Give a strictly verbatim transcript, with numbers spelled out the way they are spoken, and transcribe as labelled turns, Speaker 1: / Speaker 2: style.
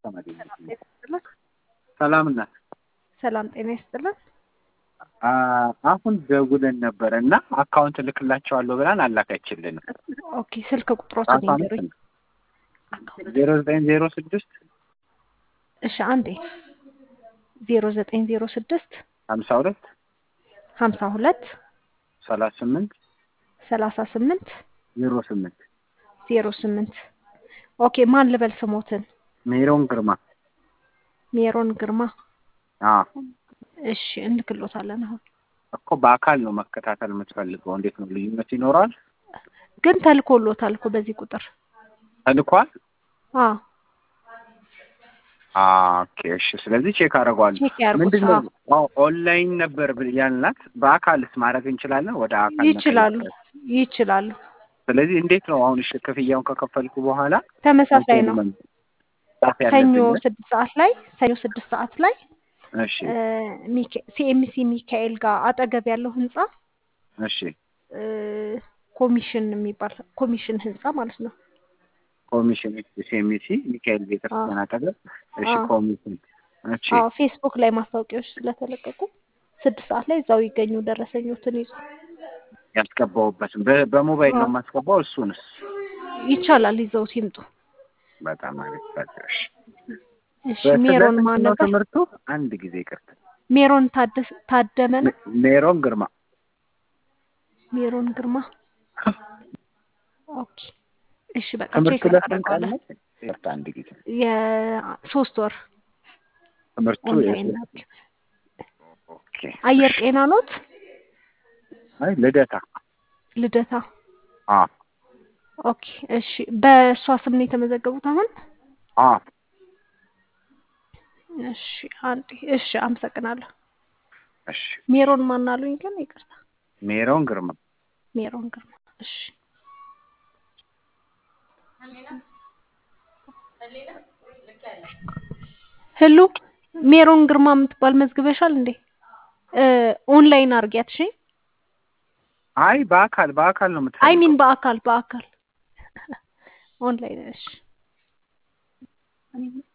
Speaker 1: ሰላምና
Speaker 2: ሰላም ጤና ይስጥልን።
Speaker 1: አሁን ደውለን ነበርና አካውንት ልክላቸዋለሁ ብላን አላከችልን።
Speaker 2: ኦኬ ስልክ ቁጥሮትን ይንገሩኝ።
Speaker 1: ዜሮ ዘጠኝ ዜሮ ስድስት
Speaker 2: እሺ አንዴ ዜሮ ዘጠኝ ዜሮ ስድስት
Speaker 1: ሀምሳ ሁለት
Speaker 2: ሀምሳ ሁለት
Speaker 1: ሰላሳ ስምንት
Speaker 2: ሰላሳ ስምንት
Speaker 1: ዜሮ ስምንት
Speaker 2: ዜሮ ስምንት ኦኬ ማን ልበል ስሞትን?
Speaker 1: ሜሮን ግርማ።
Speaker 2: ሜሮን ግርማ።
Speaker 1: አዎ
Speaker 2: እሺ እንልክሎታለን። አሁን
Speaker 1: እኮ በአካል ነው መከታተል የምትፈልገው፣ እንዴት ነው ልዩነት ይኖራል?
Speaker 2: ግን ተልኮሎታል እኮ በዚህ ቁጥር
Speaker 1: ተልኳል።
Speaker 2: አዎ
Speaker 1: ኦኬ እሺ፣ ስለዚህ ቼክ አደርጋለሁ። ምንድነው አዎ ኦንላይን ነበር ያልናት፣ በአካልስ ማድረግ እንችላለን? ወደ አካል
Speaker 2: ይችላሉ ይችላሉ።
Speaker 1: ስለዚህ እንዴት ነው አሁን? እሺ ክፍያውን ከከፈልኩ በኋላ
Speaker 2: ተመሳሳይ ነው። ሰኞ ስድስት ሰዓት ላይ ሰኞ ስድስት ሰዓት ላይ
Speaker 1: እሺ
Speaker 2: ሲኤምሲ ሚካኤል ጋር አጠገብ ያለው ህንጻ
Speaker 1: እሺ
Speaker 2: ኮሚሽን የሚባል ኮሚሽን ህንጻ ማለት ነው።
Speaker 1: ኮሚሽን ሲኤምሲ ሚካኤል ቤተክርስቲያን አጠገብ። እሺ ኮሚሽን እሺ።
Speaker 2: አዎ ፌስቡክ ላይ ማስታወቂያዎች ስለተለቀቁ ስድስት ሰዓት ላይ እዛው ይገኙ። ደረሰኞትን ይዞ
Speaker 1: ያስገባውበትን በሞባይል ነው የማስገባው። እሱንስ
Speaker 2: ይቻላል፣ ይዘውት ይምጡ።
Speaker 1: በጣም አሪፍ ፈጥሽ።
Speaker 2: እሺ ሜሮን ማን ነበር
Speaker 1: ትምህርቱ? አንድ ጊዜ ይቅርታ።
Speaker 2: ሜሮን ታደሰ ታደመ ነው።
Speaker 1: ሜሮን ግርማ።
Speaker 2: ሜሮን ግርማ። ኦኬ እሺ በቃ ቼክ አደርጋለሁ።
Speaker 1: ይቅርታ አንድ ጊዜ
Speaker 2: የሶስት ወር
Speaker 1: ትምህርቱ።
Speaker 2: ኦኬ አየር ጤና ኖት?
Speaker 1: አይ ልደታ
Speaker 2: ልደታ።
Speaker 1: አዎ
Speaker 2: ኦኬ እሺ። በእሷ ስም ነው የተመዘገቡት አሁን?
Speaker 1: አዎ
Speaker 2: እሺ አንዴ። እሺ አመሰግናለሁ።
Speaker 1: እሺ
Speaker 2: ሜሮን ማን አሉኝ ግን? ይቅርታ
Speaker 1: ሜሮን ግርማ።
Speaker 2: ሜሮን ግርማ። እሺ ሄሎ ሜሮን ግርማ የምትባል መዝግበሻል እንዴ? ኦንላይን አርጊያት። እሺ
Speaker 1: አይ በአካል በአካል ነው የምትፈልገው?
Speaker 2: አይ ሚን በአካል በአካል ኦንላይን። እሺ